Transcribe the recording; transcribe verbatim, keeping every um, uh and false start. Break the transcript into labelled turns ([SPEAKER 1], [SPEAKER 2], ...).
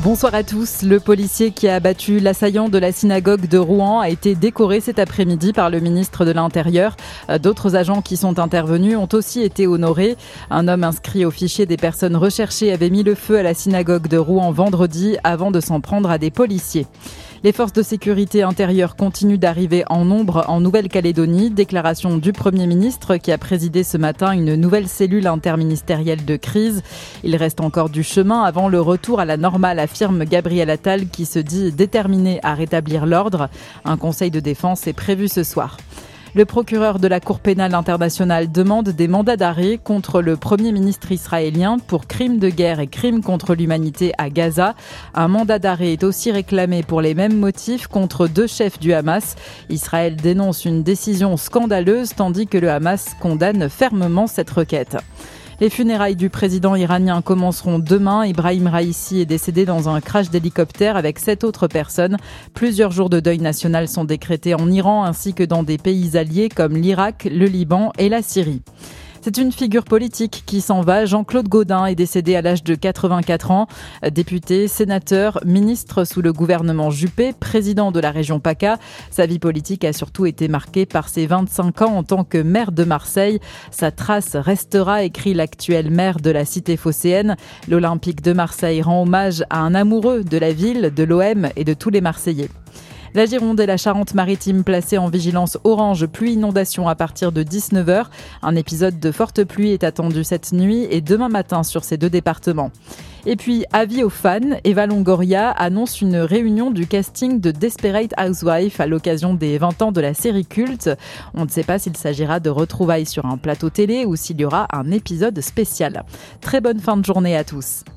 [SPEAKER 1] Bonsoir à tous. Le policier qui a abattu l'assaillant de la synagogue de Rouen a été décoré cet après-midi par le ministre de l'Intérieur. D'autres agents qui sont intervenus ont aussi été honorés. Un homme inscrit au fichier des personnes recherchées avait mis le feu à la synagogue de Rouen vendredi avant de s'en prendre à des policiers. Les forces de sécurité intérieure continuent d'arriver en nombre en Nouvelle-Calédonie. Déclaration du Premier ministre qui a présidé ce matin une nouvelle cellule interministérielle de crise. Il reste encore du chemin avant le retour à la normale, affirme Gabriel Attal qui se dit déterminé à rétablir l'ordre. Un conseil de défense est prévu ce soir. Le procureur de la Cour pénale internationale demande des mandats d'arrêt contre le Premier ministre israélien pour crimes de guerre et crimes contre l'humanité à Gaza. Un mandat d'arrêt est aussi réclamé pour les mêmes motifs contre deux chefs du Hamas. Israël dénonce une décision scandaleuse tandis que le Hamas condamne fermement cette requête. Les funérailles du président iranien commenceront demain. Ibrahim Raïssi est décédé dans un crash d'hélicoptère avec sept autres personnes. Plusieurs jours de deuil national sont décrétés en Iran ainsi que dans des pays alliés comme l'Irak, le Liban et la Syrie. C'est une figure politique qui s'en va. Jean-Claude Gaudin est décédé à l'âge de quatre-vingt-quatre ans. Député, sénateur, ministre sous le gouvernement Juppé, président de la région PACA. Sa vie politique a surtout été marquée par ses vingt-cinq ans en tant que maire de Marseille. Sa trace restera, écrit l'actuel maire de la cité phocéenne. L'Olympique de Marseille rend hommage à un amoureux de la ville, de l'O M et de tous les Marseillais. La Gironde et la Charente-Maritime placées en vigilance orange pluie-inondation à partir de dix-neuf heures. Un épisode de forte pluie est attendu cette nuit et demain matin sur ces deux départements. Et puis, avis aux fans, Eva Longoria annonce une réunion du casting de Desperate Housewives à l'occasion des vingt ans de la série culte. On ne sait pas s'il s'agira de retrouvailles sur un plateau télé ou s'il y aura un épisode spécial. Très bonne fin de journée à tous.